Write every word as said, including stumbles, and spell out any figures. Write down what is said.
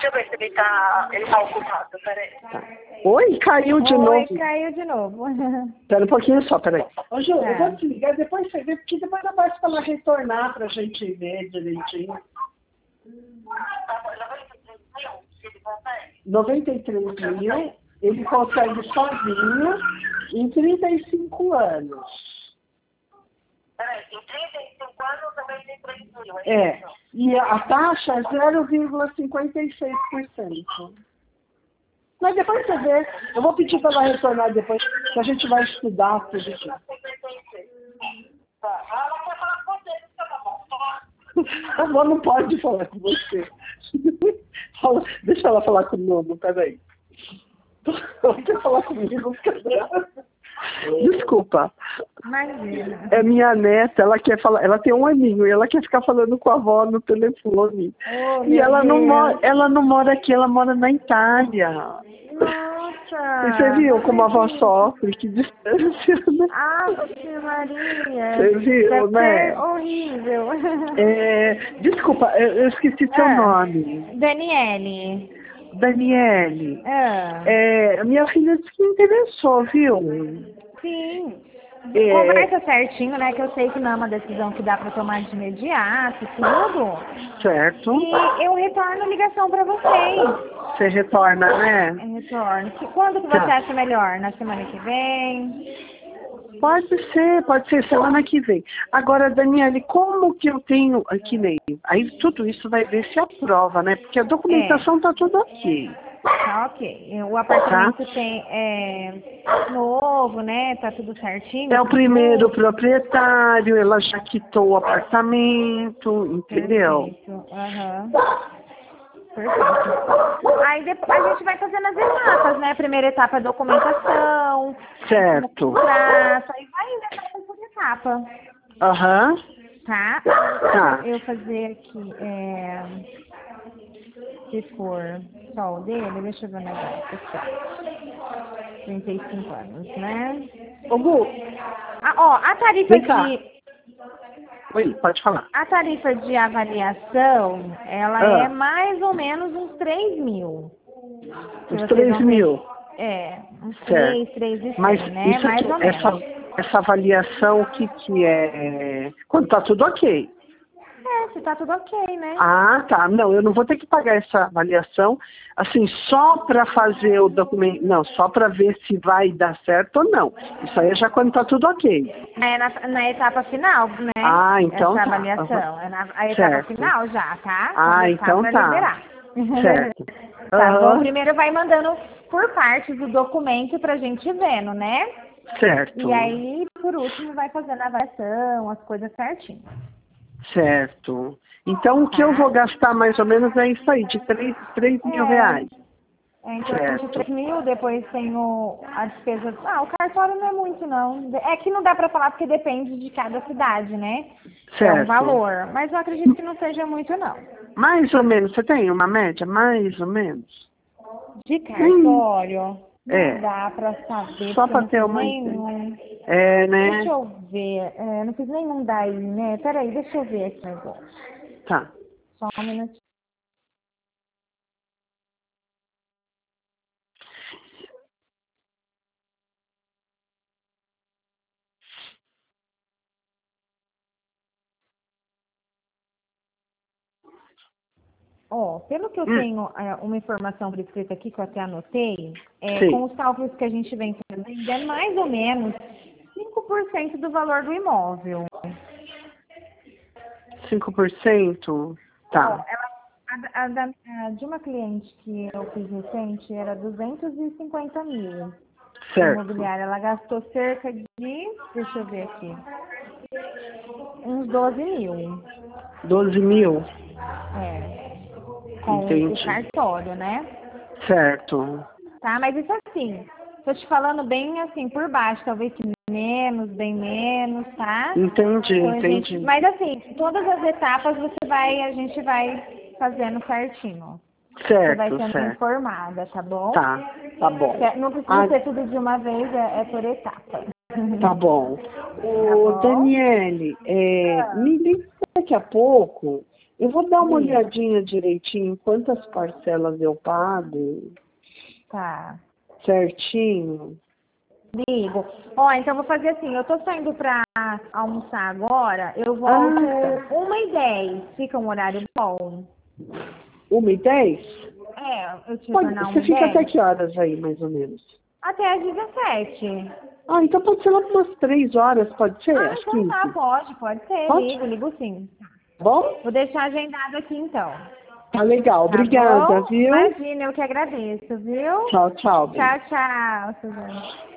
Deixa eu ver se ele tá, ele tá ocupado, peraí. Tá. Oi, caiu de Oi, novo. caiu de novo. Espera um pouquinho só, peraí. Ô, Ju, Tá. eu vou te ligar, depois você vê, porque depois ela vai pra ela retornar pra gente ver direitinho. noventa e três mil, ele consegue sozinho em trinta e cinco anos. Peraí, em trinta e cinco anos também tem três mil, É, e a taxa é zero vírgula cinquenta e seis por cento. Mas depois você vê, eu vou pedir para ela retornar depois, que a gente vai estudar tudo aqui. Tá, ela quer falar com você, tá bom? A avó não pode falar com você. Fala, deixa ela falar com o Nono, peraí. Ela quer falar comigo, cadê? Desculpa. Imagina. É minha neta, ela quer falar, ela tem um aninho e ela quer ficar falando com a avó no telefone. Oh, E meu ela não, Deus. mora, ela não mora aqui, ela mora na Itália. Nossa. E você viu como a avó sofre, que distância, né? Ave Maria. Você viu, Deve né? ser horrível. É, desculpa, eu, eu esqueci seu Ah. nome. Daniele. Daniele. Ah. É, minha filha disse que interessou, viu? Sim. É. Conversa certinho, né? Que eu sei que não é uma decisão que dá pra tomar de imediato, tudo. Certo. E eu retorno a ligação pra vocês. Você retorna, né? Eu retorno. Que- Quando que você Tá. acha melhor? Na semana que vem? Pode ser, pode ser semana que vem. Agora, Daniele, como que eu tenho aqui nem? Aí tudo isso vai ver se aprova, né? Porque a documentação tá tudo aqui. Tá, ok. O apartamento tem é, novo, né? Tá tudo certinho. É o primeiro proprietário, ela já quitou o apartamento, entendeu? Perfeito. Aham. Perfeito. Aí depois a gente vai fazendo as etapas, né? Primeira etapa é documentação. Certo. Contrato, aí vai indo etapa por etapa. Aham. Tá? Tá. Eu fazer aqui, é, se for só o dele, deixa eu ver o negócio aqui. trinta e cinco anos, né? Ô, Gu, Ah, ó, a tarifa Vem cá. de. oi, pode falar. A tarifa de avaliação, ela Ah. é mais ou menos uns três mil. Se Uns vocês três vão ter- mil. É, uns Certo. três, três e Mas cem, né? isso Mais aqui, ou menos. essa, essa avaliação, o que, que é? Quando tá tudo ok. É, se tá tudo ok, né? Ah, tá. Não, eu não vou ter que pagar essa avaliação, assim, só para fazer o documento. Não, só para ver se vai dar certo ou não. Isso aí é já quando tá tudo ok. É na, na etapa final, né? Ah, então Essa tá. avaliação. É na a etapa Certo. final já, tá? Ah, Quando então pra tá. liberar. Certo. Tá Aham. bom? Primeiro vai mandando por partes o documento pra gente vendo, né? Certo. E aí, por último, vai fazendo a avaliação, as coisas certinho. Certo. Então, o que eu Tá. vou gastar mais ou menos é isso aí, de três mil É. reais. É, então, Certo. de três mil, depois tem o, a despesa. Ah, o cartório não é muito, não. É que não dá pra falar porque depende de cada cidade, né? É um Certo. valor. Mas eu acredito que não seja muito, não. Mais ou menos, você tem uma média? Mais ou menos? De cartório, não É. dá pra saber. Só porque pra eu não ter fiz uma nenhum. É, né? Deixa eu ver. É, não fiz nenhum daí, né? Peraí, deixa eu ver aqui agora. Tá. Só um minutinho. Ó, pelo que eu Hum. tenho é, uma informação por escrito aqui, que eu até anotei, é, Sim. com os cálculos que a gente vem fazendo, é mais ou menos cinco por cento do valor do imóvel. cinco por cento? Ó, Tá. ela, a, a da- a de uma cliente que eu fiz recente era duzentos e cinquenta mil. Certo. Imobiliária, ela gastou cerca de, deixa eu ver aqui, uns doze mil. doze mil? É, com Entendi. o cartório, né? Certo. Tá, mas isso assim, tô te falando bem assim, por baixo, talvez menos, bem menos, tá? Entendi, Então, a entendi. gente- mas assim, todas as etapas você vai, a gente vai fazendo certinho. Você vai Certo, sendo certo. informada, tá bom? Tá, tá bom. É, não precisa Ah, ser tudo de uma vez, é, é por etapa. tá bom. Ô, bom? Daniele, é, me liga daqui a pouco, Eu vou dar uma Sim. olhadinha direitinho em quantas parcelas eu pago, Tá. certinho. Ligo. Ó, então vou fazer assim, eu tô saindo pra almoçar agora, eu volto Ah, tá. uma e dez. Fica um horário bom? Uma e dez? É, eu te Pode, retornar uma você e fica até dez? que horas aí, mais ou menos? Até às dezessete. Ah, então pode ser lá por umas três horas, pode ser? Ah, Às então tá, quinze. pode, pode ser, Pode? ligo, ligo sim. Bom? Vou deixar agendado aqui então. Tá legal. Tá Obrigada, bom? viu? Imagina, eu que agradeço, viu? Tchau, tchau, bem. Tchau, tchau, Suzana.